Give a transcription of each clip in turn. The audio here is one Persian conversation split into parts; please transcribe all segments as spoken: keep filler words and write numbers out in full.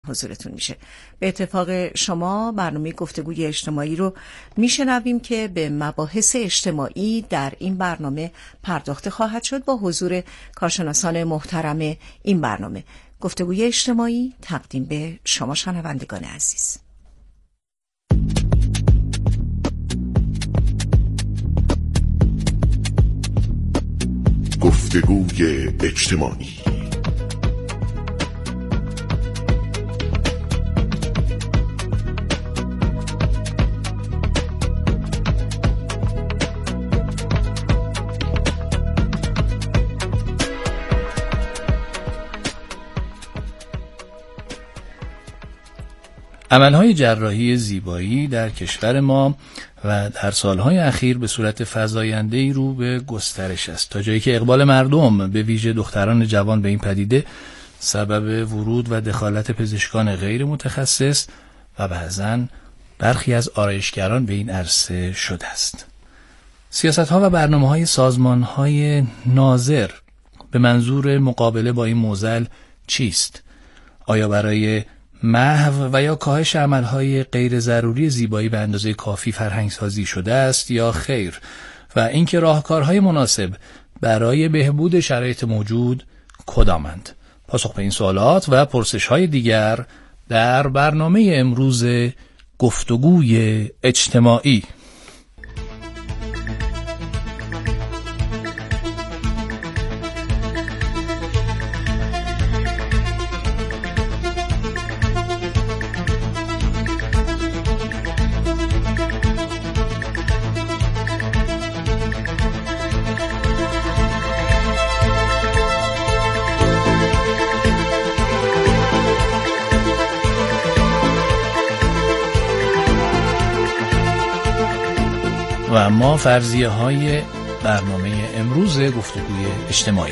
حضورتون میشه. به اتفاق شما برنامه گفتگوی اجتماعی رو میشنویم که به مباحث اجتماعی در این برنامه پرداخته خواهد شد با حضور کارشناسان محترم این برنامه. گفتگوی اجتماعی تقدیم به شما شنوندگان عزیز. گفتگوی اجتماعی. عملهای جراحی زیبایی در کشور ما و در سالهای اخیر به صورت فزاینده‌ای رو به گسترش است، تا جایی که اقبال مردم به ویژه دختران جوان به این پدیده سبب ورود و دخالت پزشکان غیر متخصص و بعضاً برخی از آرایشگران به این عرصه شده است. سیاست‌ها و برنامه‌های سازمان‌های ناظر به منظور مقابله با این معضل چیست؟ آیا برای محو و یا کاهش عملهای غیر ضروری زیبایی به اندازه کافی فرهنگ سازی شده است یا خیر؟ و اینکه راهکارهای مناسب برای بهبود شرایط موجود کدامند؟ پاسخ به این سوالات و پرسش‌های دیگر در برنامه امروز گفتگوی اجتماعی. و اما فرضیه های برنامه امروز گفتگوی اجتماعی.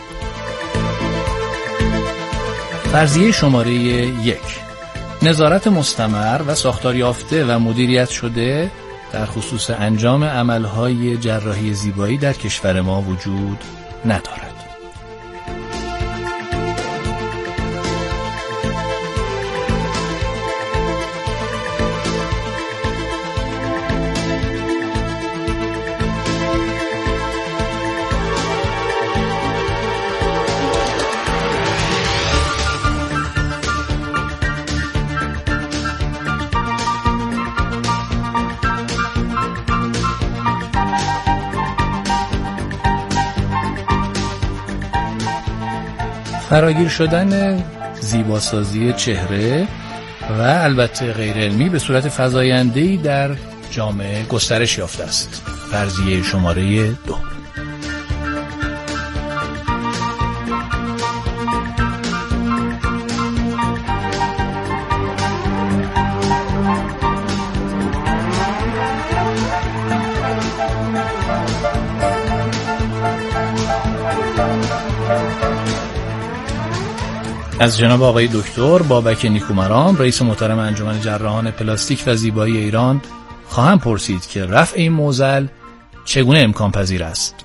فرضیه شماره یک: نظارت مستمر و ساختار یافته و مدیریت شده در خصوص انجام عملهای جراحی زیبایی در کشور ما وجود ندارد. فراگیر شدن زیباسازی چهره و البته غیر علمی به صورت فزاینده‌ای در جامعه گسترش یافته است. فرضیه شماره دو: از جناب آقای دکتر بابک نیکومرام، رئیس محترم انجمن جراحان پلاستیک و زیبایی ایران، خواهم پرسید که رفع این معضل چگونه امکان پذیر است.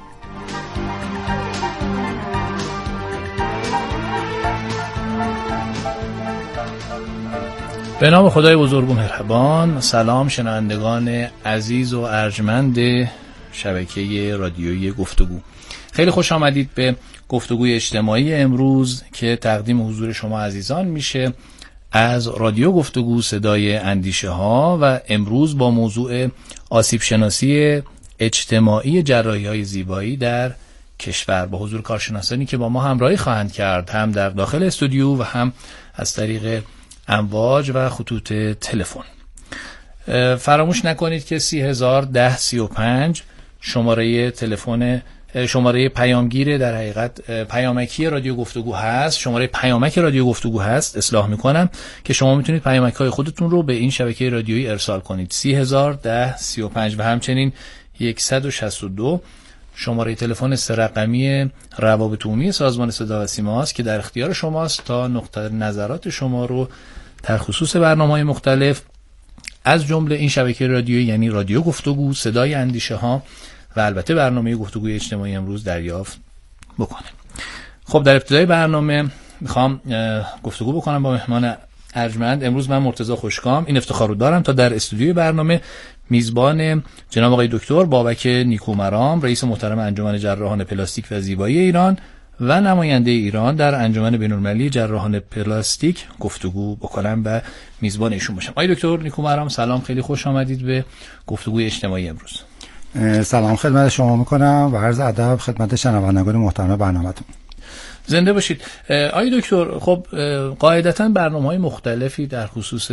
به نام خدای بزرگ و مهربان. سلام شنوندگان عزیز و ارجمند شبکه رادیویی گفتگو. خیلی خوش آمدید به گفتگوی اجتماعی امروز که تقدیم حضور شما عزیزان میشه از رادیو گفتگو صدای اندیشه ها و امروز با موضوع آسیب شناسی اجتماعی جراحی های زیبایی در کشور با حضور کارشناسانی که با ما همراهی خواهند کرد، هم در داخل استودیو و هم از طریق امواج و خطوط تلفن. فراموش نکنید که سی هزار ده سی و پنج شماره تلفن شماره پیامگیر در حقیقت پیامکی رادیو گفتگو هست، شماره پیامک رادیو گفتگو هست، اصلاح میکنم، که شما میتونید پیامک های خودتون رو به این شبکه رادیویی ارسال کنید. سی هزار ده سی و پنج و همچنین صد و شصت و دو شماره تلفن سه رقمی روابط عمومی سازمان صدا و سیما است که در اختیار شماست تا نقطه نظرات شما رو در خصوص برنامه‌های مختلف از جمله این شبکه رادیویی یعنی رادیو گفتگو صدای اندیشه ها و البته برنامه گفتگوی اجتماعی امروز دریافت بکنه. خب در ابتدای برنامه میخوام گفتگو بکنم با مهمان ارجمند. امروز من مرتضی خوشکام این افتخار رو دارم تا در استودیوی برنامه میزبان جناب آقای دکتر بابک نیکومرام، رئیس محترم انجمن جراحان پلاستیک و زیبایی ایران و نماینده ایران در انجمن بین‌المللی جراحان پلاستیک گفتگو بکنم و میزبان ایشون باشم. آقای دکتر نیکومرام سلام، خیلی خوش آمدید به گفتگوی اجتماعی امروز. سلام خدمت شما میکنم و عرض ادب خدمت شنوندگان محترم برنامه‌تون. زنده باشید. آقای دکتر، خب قاعدتاً برنامه‌های مختلفی در خصوص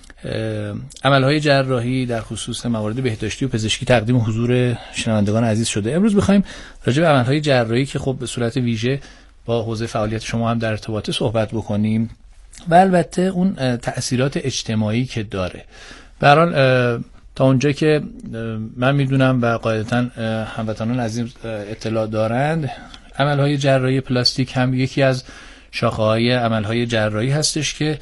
عملهای جراحی، در خصوص موارد بهداشتی و پزشکی تقدیم حضور شنوندگان عزیز شده. امروز بخوایم راجع به عملهای جراحی که خب به صورت ویژه با حوزه فعالیت شما هم در ارتباطه صحبت بکنیم و البته اون تأثیرات اجتماعی که داره. به هر حال تا اونجا که من میدونم و قاعدتاً هموطنان عزیز اطلاع دارند، عملهای جراحی پلاستیک هم یکی از شاخه‌های عملهای جراحی هستش که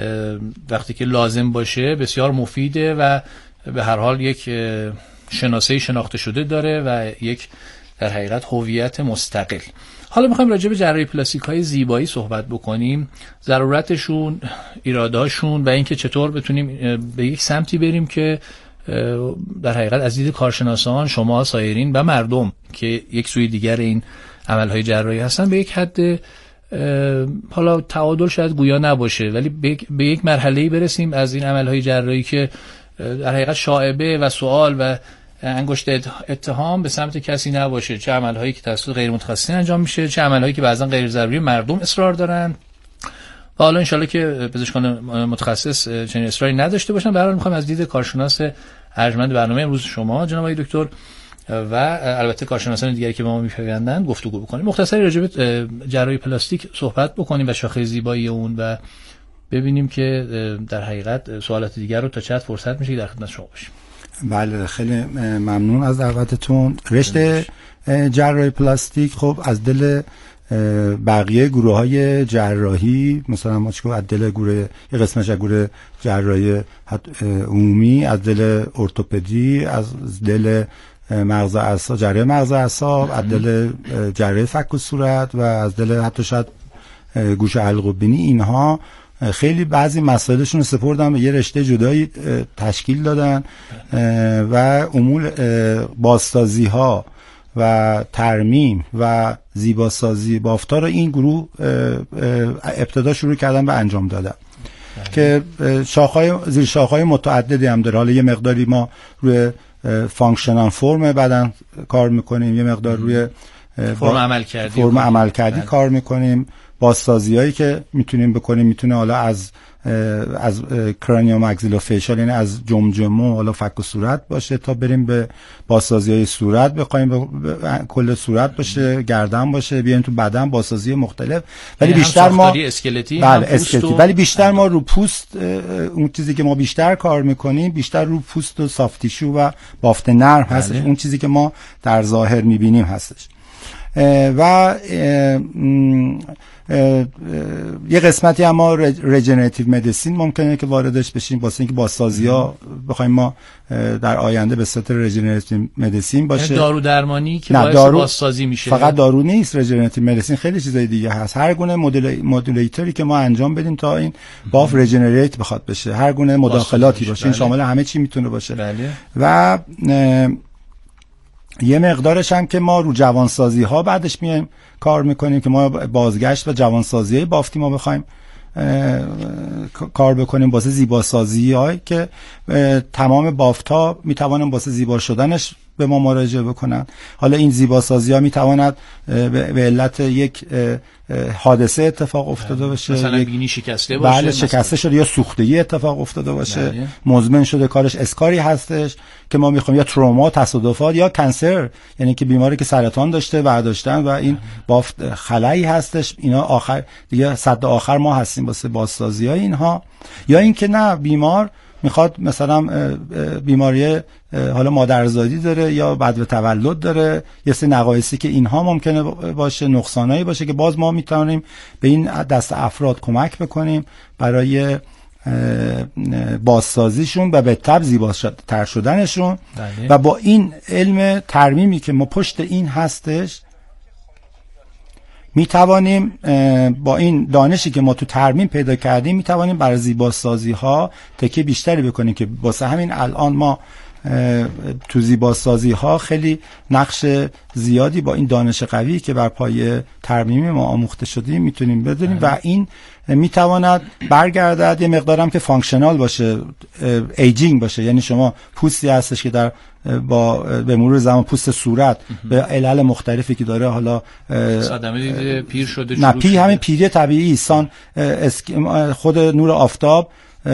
وقتی که لازم باشه بسیار مفیده و به هر حال یک شناسه شناخته شده داره و یک در حقیقت هویت مستقل. حالا میخوایم راجع به جراحی پلاستیک های زیبایی صحبت بکنیم، ضرورتشون، ایرادهاشون و اینکه چطور بتونیم به یک سمتی بریم که در حقیقت از دید کارشناسان، شما، سایرین و مردم که یک سوی دیگر این عملهای جراحی هستن به یک حد حالا تعادل شاید گویا نباشه، ولی به یک مرحله‌ای برسیم از این عملهای جراحی که در حقیقت شائبه و سوال و انگشت اتهام به سمت کسی نباشه، چه عملهایی که توسط غیر متخصصین انجام میشه، چه عملهایی که بعضا غیر ضروری مردم اصرار دارن و حالا انشالله که پزشکان متخصص چنین اصراری نداشته باشن. به هر حال میخوام از دید کارشناس ارجمند برنامه امروز شما جناب آقای دکتر و البته کارشناسان دیگری که با ما می‌پیوندند گفتگو بکنیم. مختصری راجع به جراحی پلاستیک صحبت بکنیم و شاخه زیبایی اون و ببینیم که در حقیقت سوالات دیگر رو تا چقدر فرصت میشه در خدمت شما باشیم. بله، خیلی ممنون از دعوتتون. رشته جراحی پلاستیک خب از دل بقیه گروه‌های جراحی، مثلا ما چیکار از دل گروه یه قسمتش از گروه جراحی عمومی، از دل ارتوپدی، از دل مغز اعصاب، جراحی مغز اعصاب، از دل جراحی فک و صورت و از دل حتی شاید گوش حلق و بینی، اینها خیلی بعضی مسائلشون رو سپردن به یه رشته جدایی تشکیل دادن و امور بازسازی ها و ترمیم و زیباسازی بافت‌ها رو این گروه ابتدا شروع کردن به انجام دادن که شاخه‌های زیر شاخه‌های متعددی هم داره. حالا یه مقداری ما روی فانکشنال فرم بدن کار میکنیم، یه مقدار روی فرم عمل کردی فرم عمل کردی کار میکنیم. بازسازیایی که میتونیم بکنیم میتونه حالا از از کرانیو ماکسیلوفیشال، یعنی از جمجمه حالا فک و صورت باشه، تا بریم به بازسازی‌های صورت، بخوایم کل صورت باشه، گردن باشه، بیایم تو بدن بازسازی مختلف. ولی بیشتر ما اسکلتی بله اسکلتی و... ولی بیشتر ما رو پوست، اون چیزی که ما بیشتر کار میکنیم بیشتر رو پوست و سافت تیشو و بافت نرم هستش. اون چیزی که ما در ظاهر میبینیم هستش. و اه اه اه یه قسمتی هم ما رجنراتیو مدیسین ممکنه که واردش بشیم، واسه اینکه بازسازی‌ها بخوایم ما در آینده به صورت رجنراتیو مدیسین باشه. دارو درمانی که باعث بازسازی میشه. فقط دارو نیست، رجنراتیو مدیسین خیلی چیزای دیگه هست. هر گونه مدولیتوری که ما انجام بدیم تا این باف رجنریت بخواد بشه، هر گونه مداخلاتی باشه، این شامل همه چی میتونه باشه. بله. و یه مقدارش هم که ما رو جوانسازی ها بعدش میایم کار میکنیم که ما بازگشت و جوانسازی های بافتی ما بخوایم کار بکنیم واسه زیباسازی هایی که تمام بافت ها میتوانن واسه زیبا شدنش به ما مراجعه بکنن. حالا این زیباسازی ها میتواند به علت یک حادثه اتفاق افتاده باشه، مثلا بینی شکسته باشه، بله شکسته شده یا سوختگی اتفاق افتاده باشه، بله. مزمن شده، کارش اسکاری هستش که ما میخوایم، یا تروما، تصادفات، یا کنسر، یعنی که بیماری که سرطان داشته برداشتن و این بافت خلایی هستش، اینا آخر دیگه صد آخر ما هستیم واسه بازسازی های اینها. یا اینکه نه بیمار میخواد مثلا بیماری حالا مادرزادی داره یا بعد به تولد داره، یه سری نقایصی که اینها ممکنه باشه، نقصانایی باشه که باز ما میتونیم به این دست افراد کمک بکنیم برای بازسازیشون و به تبع زیباتر شدنشون. بله. و با این علم ترمیمی که ما پشت این هستش می توانیم با این دانشی که ما تو ترمیم پیدا کردیم می توانیم برای زیباسازی ها تکیه بیشتری بکنیم که واسه همین الان ما تو زیباسازی ها خیلی نقش زیادی با این دانش قوی که بر پایه ترمیم ما آموخته شدیم میتونیم بدونیم و این میتواند برگردد یه مقدارم که فانکشنال باشه، ایجینگ باشه، یعنی شما پوستی هستش که در با به مرور زمان پوست صورت به علل مختلفی که داره، حالا صدمه دیده پیر شده، نه پیر همین پیری طبیعی سان خود نور آفتاب،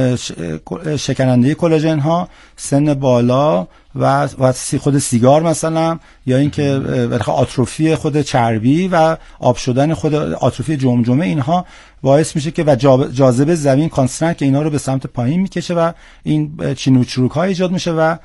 شکننده کلاژن ها، سن بالا و و خود سیگار مثلا، یا اینکه آتروفی خود چربی و آب شدن خود آتروفی جمجمه، اینها باعث میشه که و جاذبه زمین کانستنت که اینا رو به سمت پایین میکشه و این چین و چروک ها ایجاد میشه و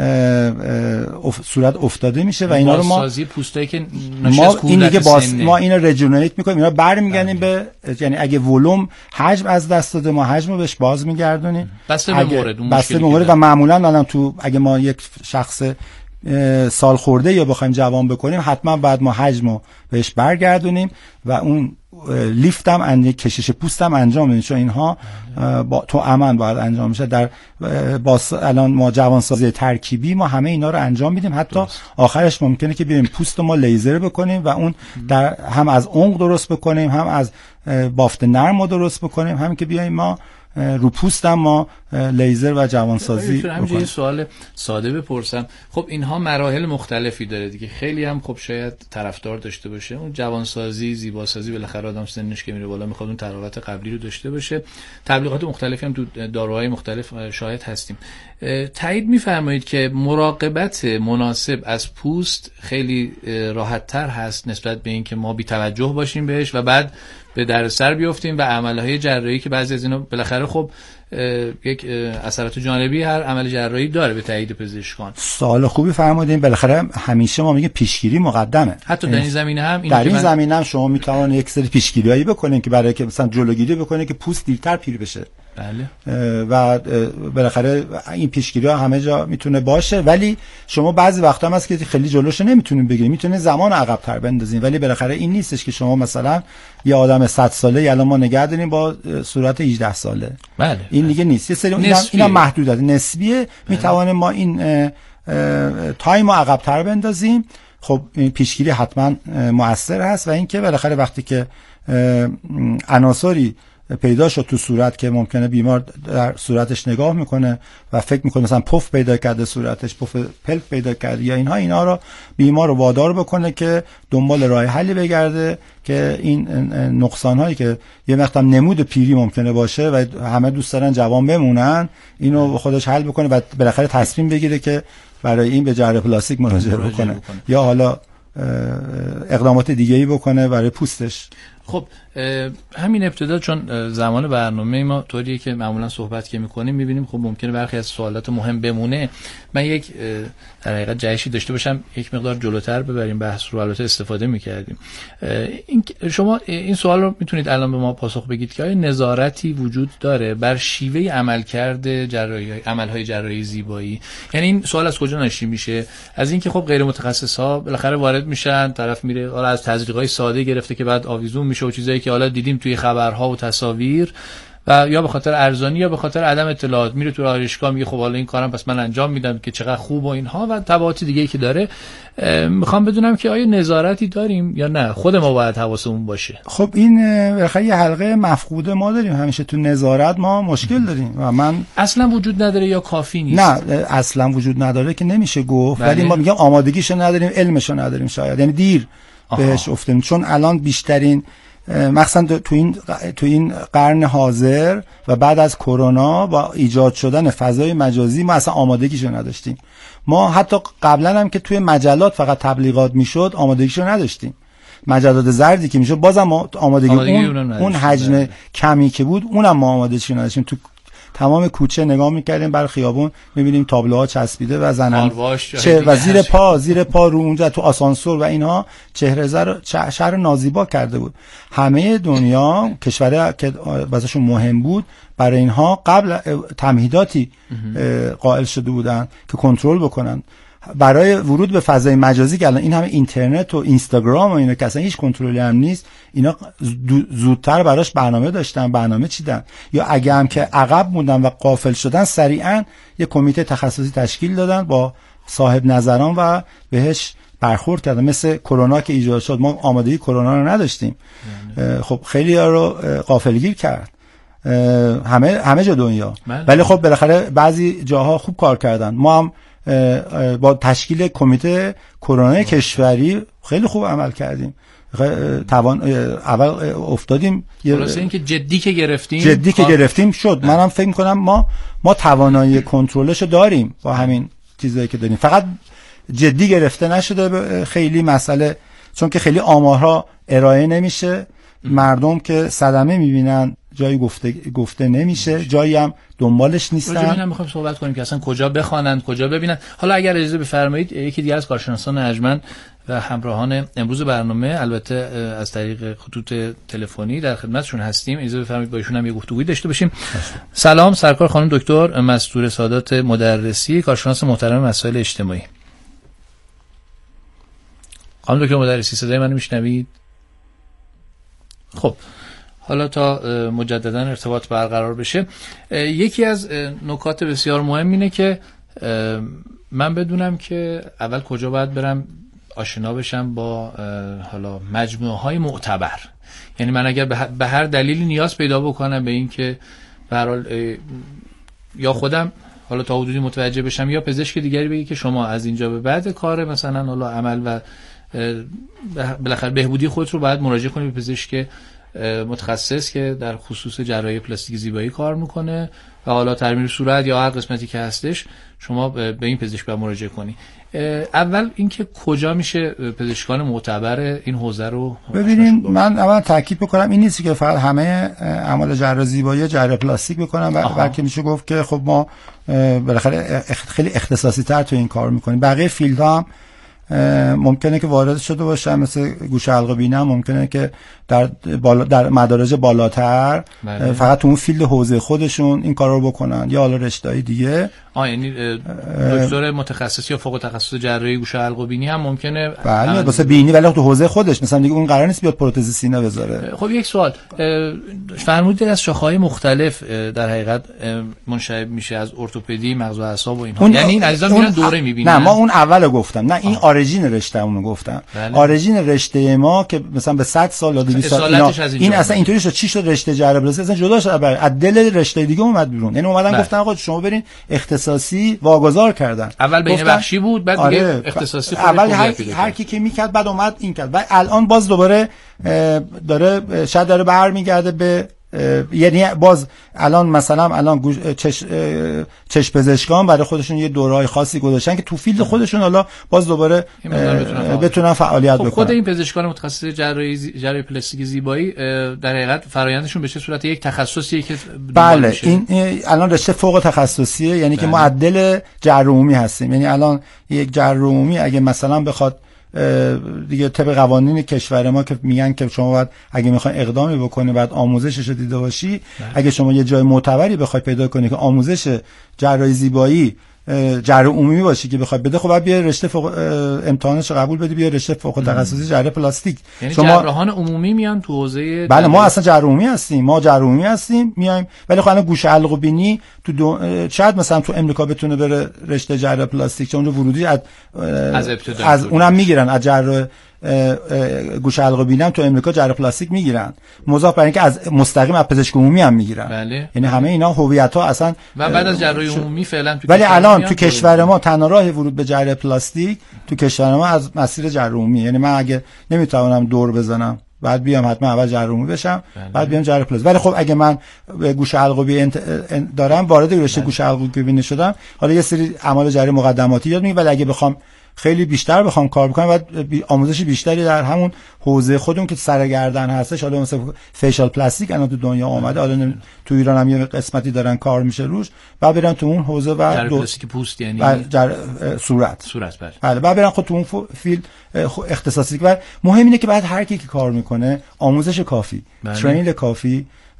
اف صورت افتاده میشه و اینا رو ما بازسازی پوستایی که ما این دیگه باز ما اینو رجنریت میکنیم، اینا برمیگردیم به، یعنی اگه ولوم حجم از دست داده ما حجم رو بهش باز میگردونیم بسته به مورد اون بسته به مورد و معمولا الان تو اگه ما یک شخص سال خورده یا بخوایم جوان بکنیم حتما بعد ما حجم رو بهش برگردونیم و اون لیفت هم اند کشش پوست هم انجام بدیم، چون اینها با تو امن باید انجام میشه. در باس الان ما جوانسازی ترکیبی ما همه اینا رو انجام میدیم، حتی درست. آخرش ممکنه که بریم پوست ما لیزر بکنیم و اون در هم از عمق درست بکنیم، هم از بافت نرم رو درست بکنیم، همین که بیایم ما رو پوست هم ما لیزر و جوانسازی بکنیم. یه سوال ساده بپرسم، خب اینها مراحل مختلفی داره دیگه، خیلی هم خب شاید طرفدار داشته باشه، اون جوانسازی، زیباسازی، بالاخره آدم سنش که میره بالا میخواد اون تراوت قبلی رو داشته باشه، تبلیغات مختلفی هم تو داروهای مختلف شاهد هستیم. تایید میفرمایید که مراقبت مناسب از پوست خیلی راحت تر هست نسبت به این که ما بی توجه باشیم بهش و بعد به دردسر بیافتیم و عملهای جراحی که بعضی از اینا بالاخره خب یک اثرات جانبی هر عمل جراحی داره به تایید پزشکان. سوال خوبی فرمودین. بالاخره همیشه ما میگیم پیشگیری مقدمه. حتی در این زمینه هم این در این من... زمینه هم شما میتوانید یک سری پیشگیریایی بکنین که برای که مثلا جلوگیری بکنین که پوست دیرتر پیر بشه. بله. و بالاخره این پیشگیری ها همه جا میتونه باشه، ولی شما بعضی وقتا هم هست که خیلی جلوش نمیتونین بگیرین، میتونه زمان عقب تر بندازین، ولی بالاخره این نیستش که شما مثلا یه آدم صد ساله الان ما نگه داریم با صورت هجده ساله. بله. این دیگه نیست. یه سری اینا اینا محدودات نسبیه. میتوانیم ما این تایم رو عقب تر بندازیم. خب این پیشگیری حتما مؤثر هست و اینکه بالاخره وقتی که عناصری پیدا شد تو صورت که ممکنه بیمار در صورتش نگاه میکنه و فکر میکنه مثلا پف پیدا کرده صورتش، پف پلک پیدا کرده یا اینها، اینا رو بیمار رو وادار بکنه که دنبال راه حلی بگرده که این نقصان هایی که یه مقدار نمود پیری ممکنه باشه و همه دوست دارن جوان بمونن، اینو خودش حل بکنه و بالاخره تصمیم بگیره که برای این به جراح پلاستیک مراجعه بکنه یا حالا اقدامات دیگه‌ای بکنه برای پوستش. خب همین ابتدا چون زمان برنامه ما طوریه که معمولا صحبت که میکنیم میبینیم خب ممکنه برخی از سوالات مهم بمونه، من یک در حقیقت جهشی داشته باشم یک مقدار جلوتر ببریم بحث رو، البته استفاده میکردیم. این شما این سوال رو میتونید الان به ما پاسخ بگید که آیا نظارتی وجود داره بر شیوه عملکرد جراحی عملهای جراحی زیبایی؟ یعنی این سوال از کجا ناشی میشه؟ از اینکه خب غیر متخصص ها بالاخره وارد میشن، طرف میره حالا از تزریقای ساده گرفته که بعد آویزون میشه و چیزایی که حالا دیدیم توی خبرها و تصاویر، و یا به خاطر ارزانی یا به خاطر عدم اطلاعات میره تو آرایشگاه میگه خب حالا این کارم پس من انجام میدم که چقدر خوب و اینها و تبعات دیگه‌ای که داره. میخوام بدونم که آیا نظارتی داریم یا نه، خود ما باید حواسمون باشه. خب این واقعا یه حلقه مفقوده ما داریم، همیشه تو نظارت ما مشکل داریم و من اصلا وجود نداره یا کافی نیست؟ نه اصلا وجود نداره که نمیشه گفت، ولی بله. ما میگم آمادگیشو نداریم، علمشو نداریم، شاید یعنی دیر آها. بهش افتادیم، چون الان بیشترین مثلا تو این تو این قرن حاضر و بعد از کرونا با ایجاد شدن فضای مجازی ما اصلا آمادگیشو نداشتیم. ما حتی قبلا هم که توی مجلات فقط تبلیغات میشد آمادگیشو نداشتیم، مجلات زردی که میشد بازم ما آمادگی, آمادگی اون, اون حجم ده. کمی که بود اونم ما آمادگیشو نداشتیم. تو تمام کوچه نگاه میکردیم بر خیابون میبینیم تابلوها چسبیده و زنان چه و زیر پا زیر پا رو اونجا تو آسانسور و اینها چهره زر شهر نازیبا کرده بود. همه دنیا کشورها که واسهشون مهم بود برای اینها قبل تمهیداتی قائل شده بودن که کنترل بکنن. برای ورود به فضای مجازی که الان این همه اینترنت و اینستاگرام و اینا که اصلا هیچ کنترلی هم نیست، اینا زودتر براش برنامه داشتن، برنامه چیدن، یا اگه هم که عقب موندن و غافل شدن سریعا یه کمیته تخصصی تشکیل دادن با صاحب نظران و بهش برخورد کردن. مثل کرونا که ایجاد شد، ما آمادگی کرونا رو نداشتیم، خب خیلی ها رو غافلگیر کرد همه همه جا دنیا، ولی خب بالاخره بعضی جاها خوب کار کردن. ما هم با تشکیل کمیته کرونا کشوری خیلی خوب عمل کردیم، توان اول افتادیم، خلاصه اینکه جدی که گرفتیم جدی که گرفتیم شد. منم فکر می‌کنم ما ما توانایی کنترلشو داریم با همین چیزایی که داریم، فقط جدی گرفته نشده خیلی مسئله، چون که خیلی آمارها ارائه نمیشه، مردم که صدمه میبینن جایی گفته گفته نمیشه، جایی هم دنبالش نیستن. راجع به اینم می‌خوایم صحبت کنیم که اصلا کجا بخوانند، کجا ببینن. حالا اگر اجازه بفرمایید یکی دیگه از کارشناسان ارجمند و همراهان امروز برنامه، البته از طریق خطوط تلفنی در خدمتشون هستیم، اجازه بفرمایید با ایشون هم یه گفتگویی داشته باشیم. سلام، سرکار خانم دکتر مستوره سادات مدرسی، کارشناس محترم مسائل اجتماعی. خانم دکتر مدرسی صدای منو میشنوید؟ خب حالا تا مجددا ارتباط برقرار بشه، یکی از نکات بسیار مهم اینه که من بدونم که اول کجا باید برم آشنا بشم با حالا مجموعه های معتبر. یعنی من اگر به هر دلیلی نیاز پیدا بکنم به این که به هر حال یا خودم حالا تا حدودی متوجه بشم یا پزشک دیگری بگه که شما از اینجا به بعد کار مثلا حالا عمل و بالاخره بهبودی خودت رو باید مراجعه کنی به پزشک متخصص که در خصوص جراحی پلاستیک زیبایی کار میکنه و حالا ترمیم صورت یا هر قسمتی که هستش شما به این پزشک باید مراجعه کنی. اول اینکه کجا میشه پزشکان معتبر این حوزه رو ببینین؟ من اول تاکید بکنم این نیست که فقط همه اعمال جراحی زیبایی جراحی پلاستیک بکنن و بلکه میشه گفت که خب ما بالاخره خیلی اختصاصی تر تو این کار میکنیم. بقیه فیلدها هم ممکنه که وارد شده باشن، مثل گوش حلق بینی هم ممکنه که در بالا در مدارج بالاتر بله. فقط تو اون فیلد حوزه خودشون این کارا رو بکنن یا حالا رشته‌های دیگه. آ یعنی دکتر متخصص یا فوق تخصص جراحی گوش حلق بینی هم ممکنه بله واسه بینی، ولی تو حوزه خودش مثلا دیگه اون قرار نیست بیاد پروتز سینه بذاره. خب یک سوال فرمودید از شاخه‌های مختلف در حقیقت منشأ میشه از ارتوپدی، مغز و اعصاب و اینها، یعنی این عزیزان میرن دوره میبینن؟ نه ما اون اولو گفتم، نه این آریجین رشتهمون رو گفتم. بله. آریجین رشته ما که مثلا به صد سال یا دویست سال اینا این اصلا اینطوری شد چی شد رشته جراحی پلاستیک اصلا جدا شد از دل رشته دیگه اومد بیرون. یعنی اومدن گفتن آقا شما برین اختصاصی واگذار کردن. اول بین بخشی بود بعد دیگه آره اختصاصی خود اول هر, هر کی که میکرد بعد اومد این کرد و الان باز دوباره داره شاید داره برمیگرده به یعنی باز الان مثلا الان چش چش پزشکان برای خودشون یه دوره‌های خاصی گذاشتن که تو فیلد خودشون حالا باز دوباره بتونن, بتونن فعالیت خب بکنن. خود این پزشکان متخصص جراحی جراحی پلاستیک زیبایی در حقیقت فرآیندشون به چه صورت یک تخصصیه که بله این الان رشته فوق تخصصیه، یعنی بله. که معدل جراح عمومی هستیم. یعنی الان یک جراح عمومی اگه مثلا بخواد دیگه طبق قوانین کشور ما که میگن که شما باید اگه میخوای اقدامی بکنی بعد آموزشش رو دیده باشی بله. اگه شما یه جای معتبری بخوای پیدا کنی که آموزش جراحی زیبایی جراح عمومی باشی که بخواد بده، خب بعد بیا رشته فوق امتحانش رو قبول بدی، بیا رشته فوق تخصصی جراحی پلاستیک. یعنی شما جراحان عمومی میان تو حوزه بله ما اصلا جراح عمومی هستیم، ما جراح عمومی هستیم میایم، ولی خب الان گوش حلق و بینی تو دو... شاید مثلا تو امریکا بتونه بره رشته جراحی پلاستیک چون اونجا ورودی از از ابتدا از اونم میگیرن، از جراح گوش حلق و بینی هم تو امریکا جراح پلاستیک میگیرن، مضاف بر اینکه از مستقیم از پزشک عمومی هم میگیرن. بله. یعنی همه اینا هویت ها اصلا و بعد از جراحی عمومی فعلا تو ولی الان تو کشور ما تنها راه ورود به جراحی پلاستیک تو کشور ما از مسیر جراحی عمومی. یعنی من اگه نمیتونم دور بزنم بعد بیام حتما اول جراح عمومی بشم بله. بعد بیام جراح پلاستیک. ولی خب اگه من گوش حلق و بینی دارم وارد رشته گوش حلق و بینی شدم، حالا یه سری اعمال جراحی مقدماتی یاد میگیرم، ولی اگه بخوام خیلی بیشتر بخوام کار بکنم بعد آموزش بیشتری در همون حوزه خودمون که سرگردن هستش، حالا مثلا فیشال پلاستیک الان تو دنیا اومده، حالا تو ایران هم یه قسمتی دارن کار میشه روش، بعد برن تو اون حوزه و جراحی پلاستیک پوست یعنی جر... صورت صورت بله بله بعد برن خود تو اون فیلد اختصاصی. و مهم اینه که بعد هر کی که کار میکنه آموزش کافی بله. ترینینگ کافی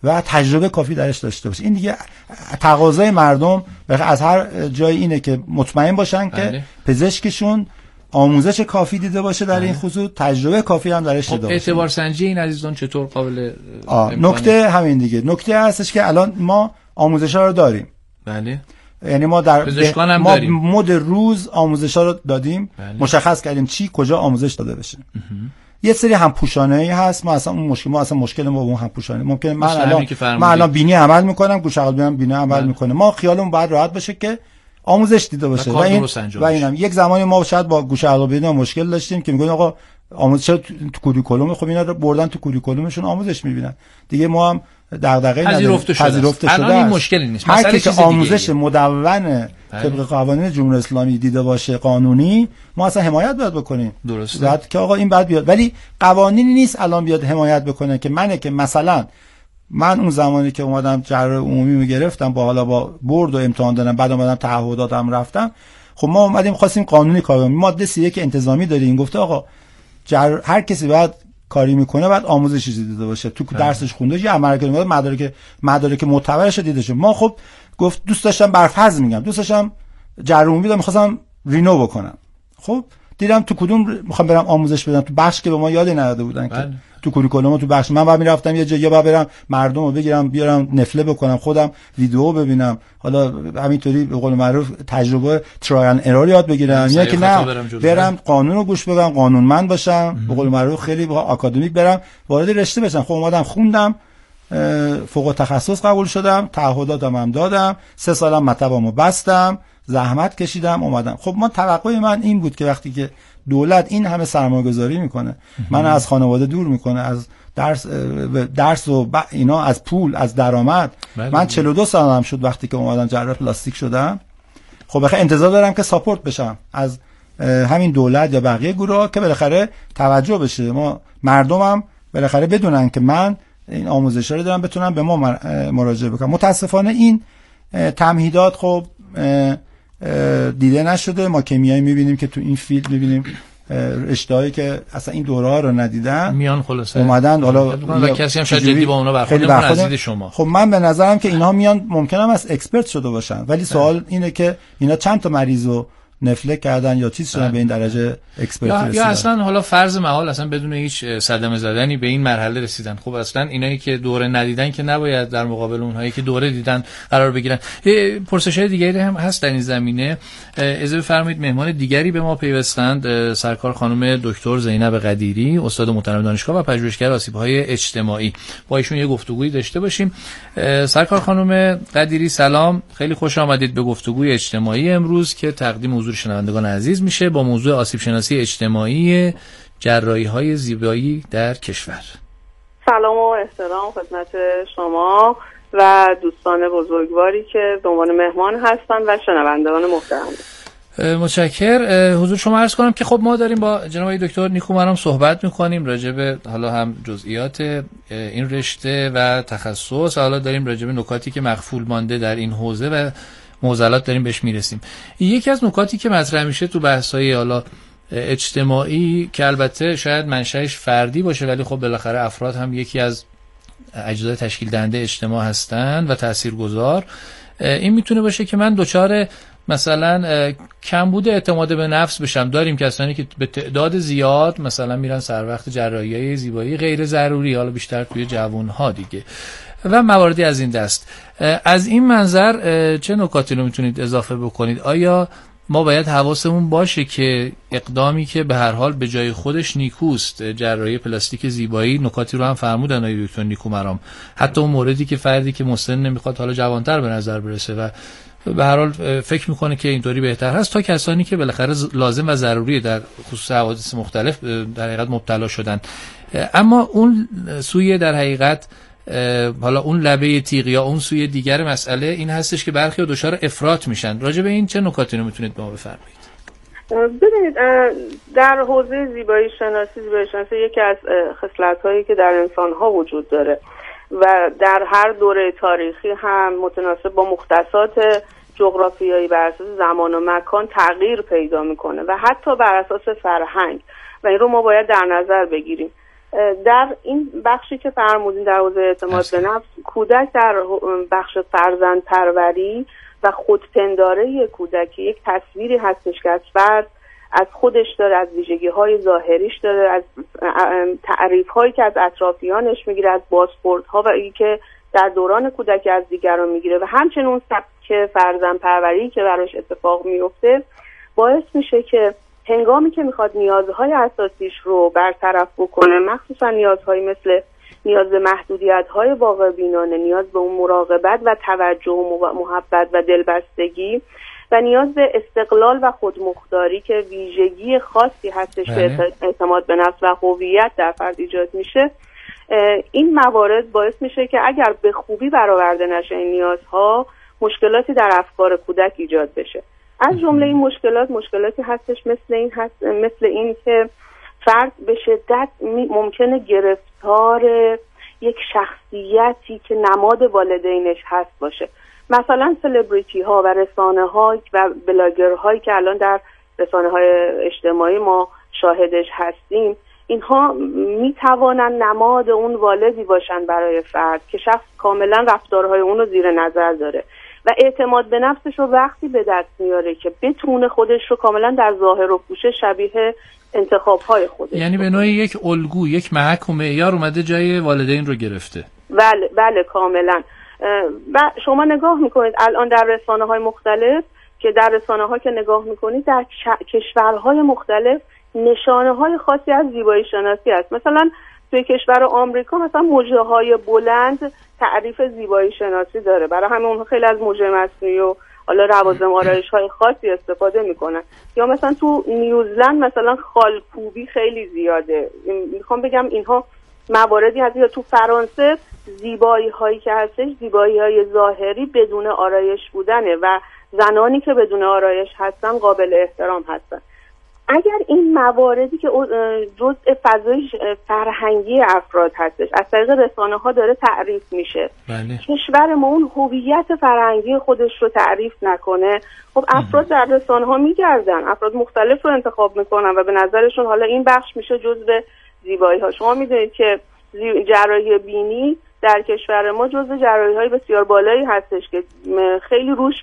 و تجربه کافی درش داشته باشه. این دیگه تقاضای مردم از هر جای اینه که مطمئن باشن که بله. پزشکشون آموزش کافی دیده باشه در بله. این خصوص، تجربه کافی هم درش داشته باشه. اعتبار سنجی این عزیزان چطور قابل نکته همین دیگه، نکته هستش که الان ما آموزش‌ها رو داریم. بله. یعنی ما در هم ما داریم. مد روز آموزش‌ها رو دادیم، بله. مشخص کردیم چی کجا آموزش داده بشه. یه سری همپوشانه‌ای هست، ما اصلا اون مشکل ما اصلا مشکل ما با اون همپوشانه ممکنه من الان من الان بینی عمل میکنم، گوش عقل بینم بینی عمل بله. میکنه، ما خیالمون باید راحت باشه که آموزش دیده باشه و, و این و اینم یک زمانی ما شاید با گوش عقل بینی مشکل داشتیم که میگن آقا آموزش تو کوریکولوم، خب اینا رو بردن تو کوریکولومشون آموزش میبینن دیگه، ما هم دغدغه‌ای نداریم، پذیرفته شده. الان این مشکلی نیست، هر کی که آموزش مدون طبق قوانین جمهوری اسلامی دیده باشه قانونی، ما اصلا حمایت باید بکنیم. درسته بعد که آقا این بعد بیاد، ولی قوانینی نیست الان بیاد حمایت بکنه که منه که مثلا من اون زمانی که اومدم جراح عمومی میگرفتم با حالا با برد و امتحان دادم، بعد اومدم تعهداتم رفتم، خب ما اومدیم خواستیم قانونی کار کنیم، ماده سی یک انتظامی داریم، گفته آقا جر... هر کسی باید کاری میکنه بعد آموزشی دیده باشه، تو درسش خونده یا عمل کرده، مدارک مدارک معتبرش دیده شه. ما خب گفت دوست داشتم برفرض میگم دوست داشتم جراح عمومی رو می‌خواستم رینو بکنم، خب دیدم تو کدوم میخوام برم آموزش بدم، تو بخش که به ما یادی نداده بودن بله. که تو کوریکولوم تو بخش من بعد میرفتم یه جایی بعد برم مردم رو بگیرم بیارم نفله بکنم، خودم ویدیو ببینم، حالا همینطوری به قول معروف تجربه ترایل ارور یاد بگیرم، یا که نه برم, برم قانون رو گوش بدم، قانونمند باشم، به قول معروف خیلی با آکادمیک برم وارد رشته بشم. خب اومدم خوندم، فوق تخصص قبول شدم، تعهداتم هم دادم، سه سالم مطبمو بستم، زحمت کشیدم اومدم. خب من توقع من این بود که وقتی که دولت این همه سرمایه‌گذاری میکنه، من از خانواده دور میکنه، از درس درس و اینا، از پول، از درآمد، من چهل و دو سالم شد وقتی که اومدم جراح پلاستیک شدم، خب بخاطر انتظار دارم که ساپورت بشم از همین دولت یا بقیه گروه که بالاخره توجه بشه، ما مردمم بالاخره بدونن که من این آموزش‌ها رو دارم بتونم به ما مراجعه بکنم. متاسفانه این تمهیدات خب دیده نشده. ما کمیایی میبینیم که تو این فیلد میبینیم رشته‌هایی که اصلا این دوره‌ها رو ندیدن میان خلاصه اومدن، حالا و کسی هم شاید جدی با اونا برخورد نمی‌کنه از دید شما. خب من به نظرم که اینها میان ممکنه هم از اکسپرت شده باشن، ولی سوال اه. اینه که اینا چند تا مریضو نفله کردن یا چیز شدن به این درجه اکسپرت رسیدن، یا اصلا حالا فرض محال اصلا بدون هیچ صدمه زدنی به این مرحله رسیدن. خب اصلا اینایی که دوره ندیدن که نباید در مقابل اونهایی که دوره دیدن قرار بگیرن. پرسش‌های دیگری هم هست در این زمینه. اجازه بفرمایید مهمان دیگری به ما پیوستند، سرکار خانم دکتر زینب قدیری، استاد محترم دانشگاه و پژوهشگر آسیب‌های اجتماعی، با ایشون یه گفتگویی داشته باشیم. سرکار خانم قدیری سلام، خیلی خوش آمدید به گفتگوی اجتماعی امروز که تقدیم حضور شنوندگان عزیز میشه با موضوع آسیب شناسی اجتماعی جراحی‌های زیبایی در کشور. سلام و احترام خدمت شما و دوستان بزرگواری که به عنوان مهمان هستن و شنوندگان محترم. متشکر. حضور شما عرض کنم که خب ما داریم با جناب دکتر نیکومرام صحبت میکنیم راجع به حالا هم جزئیات این رشته و تخصص، حالا داریم راجع به نکاتی که مخفول مانده در این حوزه و معضلات داریم بهش میرسیم. یکی از نکاتی که مطرح میشه تو بحث‌های حالا اجتماعی که البته شاید منشأش فردی باشه ولی خب بالاخره افراد هم یکی از اجزای تشکیل دهنده اجتماع هستن و تاثیرگذار، این میتونه باشه که من دچار مثلا کمبود اعتماد به نفس بشم. داریم کسانی که به تعداد زیاد مثلا میرن سر وقت جراحی‌های زیبایی غیر ضروری، حالا بیشتر توی جوان‌ها دیگه و مواردی از این دست. از این منظر چه نکاتی رو میتونید اضافه بکنید؟ آیا ما باید حواسمون باشه که اقدامی که به هر حال به جای خودش نیکوست، جراحی پلاستیک زیبایی، نکاتی رو هم فرمودن آقای دکتر نیکومرام، حتی اون موردی که فردی که مسن نمیخواد حالا جوانتر به نظر برسه و به هر حال فکر میکنه که اینطوری بهتر هست، تا کسانی که بالاخره لازم و ضروریه در خصوص حوادث مختلف در حقیقت مبتلا شدن. اما اون سوی در حقیقت حالا اون لبه تیغ یا اون سوی دیگر مسئله این هستش که برخی دچار افراط میشن. راجع به این چه نکاتی رو میتونید به ما بفرمایید؟ ببینید در حوزه زیبایی شناسی، زیبایی شناسی یکی از خصلت‌هایی که در انسان‌ها وجود داره و در هر دوره تاریخی هم متناسب با مختصات جغرافیایی بر اساس زمان و مکان تغییر پیدا میکنه و حتی بر اساس فرهنگ، و این رو ما باید در نظر بگیریم. در این بخشی که فرمودین در حوزه اعتماد به نفس، کودک در بخش فرزند پروری و خودپنداره کودک یک تصویری هستش که از فرد از خودش داره، از ویژگی‌های ظاهریش داره، از تعریف‌هایی که از اطرافیانش میگیره، از بازخوردها و ای که در دوران کودکی از دیگران میگیره و همچنین اون سبک فرزند پروری که براش اتفاق میفته باعث میشه که هنگامی که میخواد نیازهای اساسیش رو برطرف بکنه، مخصوصا نیازهایی مثل نیاز به محدودیت‌های واقع بینانه، نیاز به اون مراقبت و توجه و محبت و دلبستگی و نیاز به استقلال و خودمختاری که ویژگی خاصی هستش به اعتماد به نفس و هویت در فرد ایجاد میشه، این موارد باعث میشه که اگر به خوبی برآورده نشه این نیازها، مشکلاتی در افکار کودک ایجاد بشه. از جمله این مشکلات مشکلاتی هستش مثل این هست مثل این که فرد به شدت ممکنه گرفتار یک شخصیتی که نماد والدینش هست باشه. مثلا سلبریتی ها و رسانه ها و بلاگر هایی که الان در رسانه های اجتماعی ما شاهدش هستیم، اینها می توانن نماد اون والدی باشن برای فرد که شخص کاملا رفتارهای اون رو زیر نظر داره و اعتماد به نفسش رو وقتی به دست میاره که بتونه خودش رو کاملا در ظاهر و پوشش شبیه انتخاب‌های خودش، یعنی به نوعی یک الگو، یک محک و معیار اومده جای والدین رو گرفته. بله بله کاملا. و شما نگاه میکنید الان در رسانه‌های مختلف که در رسانه‌ها که نگاه میکنید در کشورهای مختلف نشانه‌های خاصی از زیبایی شناسی هست. مثلا توی کشور آمریکا مثلا مژه‌های بلند تعریف زیبایی شناسی داره، برای همین اونها خیلی از مژه مصنوعی و حالا لوازم آرایش‌های خاصی استفاده میکنن. یا مثلا تو نیوزلند مثلا خالکوبی خیلی زیاده. میخوام بگم اینها مواردی هست. یا تو فرانسه زیبایی هایی که هستش زیبایی های ظاهری بدون آرایش بودنه و زنانی که بدون آرایش هستن قابل احترام هستن. اگر این مواردی که جزء فضای فرهنگی افراد هستش از طریق رسانه ها داره تعریف میشه، بله. کشور ما اون هویت فرهنگی خودش رو تعریف نکنه، خب افراد در رسانه ها میگردن، افراد مختلف رو انتخاب میکنن و به نظرشون حالا این بخش میشه جزء زیبایی ها. شما میدونید که جراحی بینی در کشور ما جزء جراحی های بسیار بالایی هستش که خیلی روش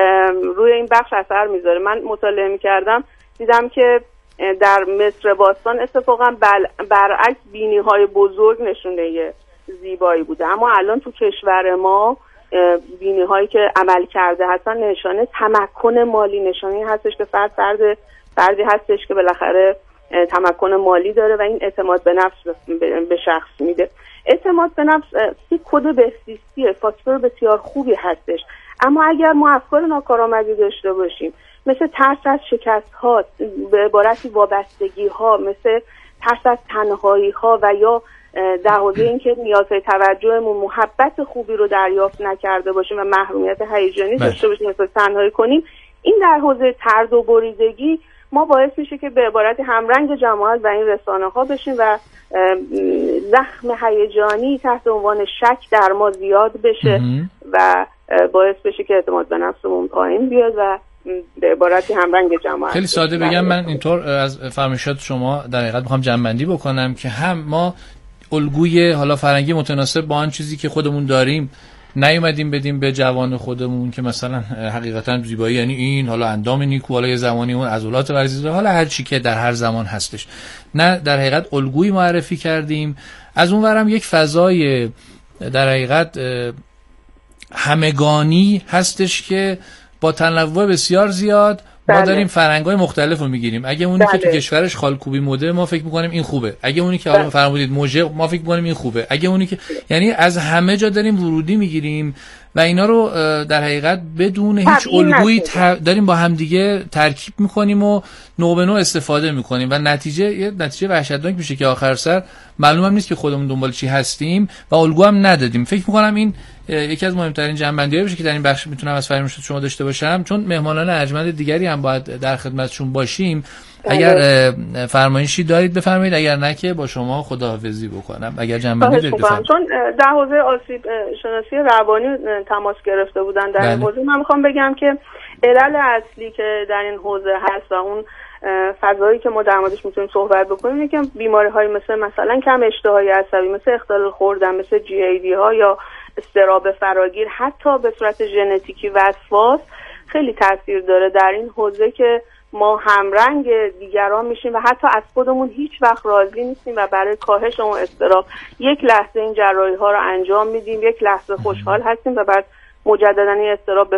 روی این بخش اثر میذاره. من مطالعه میکردم دیدم که در مصر باستان اتفاقا برعکس بینی های بزرگ نشونه زیبایی بوده، اما الان تو کشور ما بینی هایی که عمل کرده هستن نشانه تمکن مالی، نشانه هستش که فرد فرد فردی هستش که بالاخره تمکن مالی داره و این اعتماد به نفس به شخص میده. اعتماد به نفس یک کد بهزیستیه، فاکتور بسیار خوبی هستش، اما اگر ما افکار ناکارآمدی داشته باشیم مثل ترس از شکست ها، به عبارتی وابستگی ها، مثل ترس از تنهایی ها و یا در حوزه اینکه نیازهای توجهمون محبت خوبی رو دریافت نکرده باشیم و محرومیت هیجانی داشته باشیم مثل تنهایی کنیم، این در حوزه طرد و بریدگی ما باعث میشه که به عبارتی همرنگ جماعت و این رسانه ها بشیم و زخم هیجانی تحت عنوان شک در ما زیاد بشه و باعث بشه که اعتماد به نفسمون پایین بیاد و به عبارتی همرنگ جماعت. خیلی ساده بگم من اینطور از فرمایشات شما در حقیقت میخوام جمع‌بندی بکنم که هم ما الگوی حالا فرهنگی متناسب با آن چیزی که خودمون داریم نیومدیم بدیم به جوان خودمون که مثلا حقیقتا زیبایی یعنی این، حالا اندام نیکو، حالا یه زمانی اون عضلات ورزیده، حالا هر چی که در هر زمان هستش، نه در حقیقت الگویی معرفی کردیم. از اون ورم یک فضای در حقیقت همگانی هستش که با تنوع بسیار زیاد ما بله. داریم فرهنگ‌های مختلف رو میگیریم. اگه اونی بله. که تو کشورش خالکوبی مده ما فکر می‌کنیم این خوبه، اگه اونی که حالا فرمودید موجه ما فکر می‌کنیم این خوبه، اگه اونی که یعنی از همه جا داریم ورودی میگیریم و اینا رو در حقیقت بدون هیچ الگویی تر... داریم با همدیگه ترکیب می‌کنیم و نوع به نوع استفاده می‌کنیم و نتیجه یه نتیجه وحشتناک میشه که آخر سر معلوم هم نیست که خودمون دنبال چی هستیم و الگو هم ندادیم. فکر می‌کنم این یکی از مهمترین جنبندی‌ها باشه که در این بخش میتونم از فرمایشات شما داشته باشم، چون مهمانان ارجمند دیگری هم باید در خدمتشون باشیم. اگر فرمایشی دارید بفرمایید، اگر نه که با شما خداحافظی بکنم. اگر جنبندی دارید بفرمایید. چون در حوزه آسیب شناسی روانی تماس گرفته بودن در این حوزه، من میخوام بگم که علل اصلی که در این حوزه هست و اون فضایی که ما در موردش میتونیم صحبت بکنیم اینه که بیماری های مثل مثلا کم اشتهای عصبی، مثل اختلال خوردن، مثل جی ای دی ها یا اضطراب فراگیر، حتی به صورت ژنتیکی وسواس خیلی تاثیر داره در این حوزه که ما همرنگ دیگران میشیم و حتی از خودمون هیچ وقت راضی نیستیم و برای کاهش اون اضطراب یک لحظه این جراحی ها رو انجام میدیم، یک لحظه خوشحال هستیم و بعد مجددا این اضطراب به